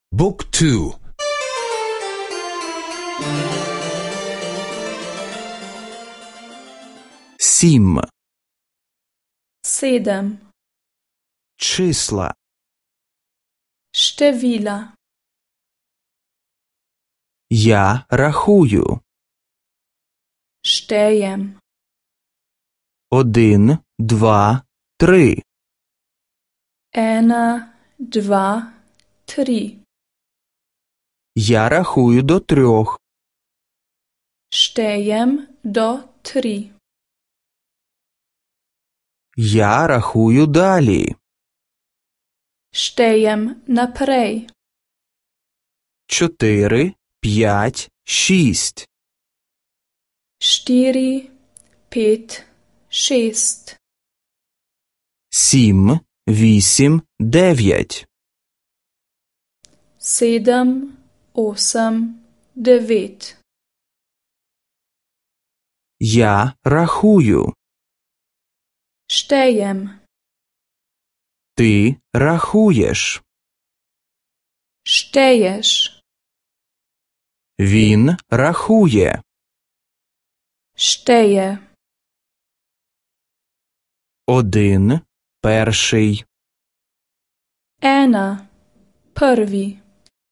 บุ๊กทู 7 sedem, числа, števila, я рахую. štejem, 1, 2, 3. ena, dva, tri, Я рахую до 3. štejem do 3, Я рахую далі. štejem naprej, 4, 5, 6. 4, 5, 6, 7, 8, 9. 7, 8, 9, Я рахую. štejem, Ти рахуєш. šteješ, Він рахує. šteje, 1, перший. ena, prvi,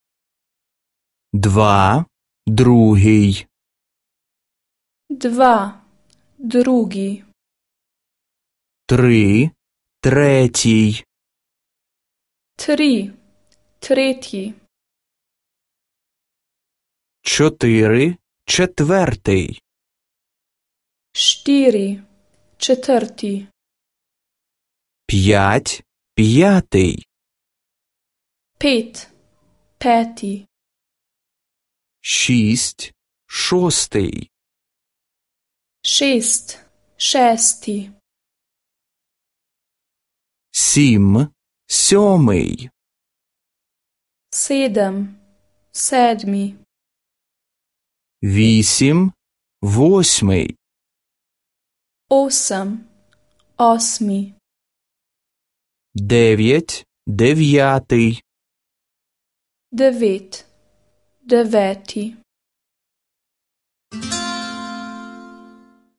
2, другий. 2, drugi, 3, третій. 3, tretji, 4, четвертий. 4, četrti, 5, п'ятий. 5, peti, 6, шостий. 6, šesti, 7, сьомий. 7, sedmi, 8, восьмий. 8, osmi, 9, дев'ятий. 9, deveti.